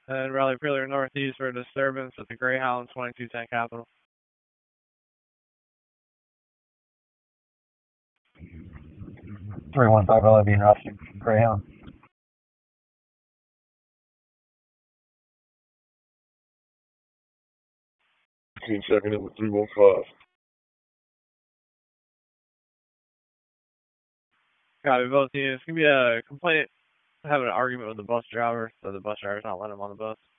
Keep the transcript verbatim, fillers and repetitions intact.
And Raleigh Pillar Northeast for a disturbance at the Greyhound twenty-two ten Capital. three one five Raleigh being Austin, Greyhound. Team checking in with three one five. Copy, both units. Give me a complaint having an argument with the bus driver, so the bus driver's not letting him on the bus.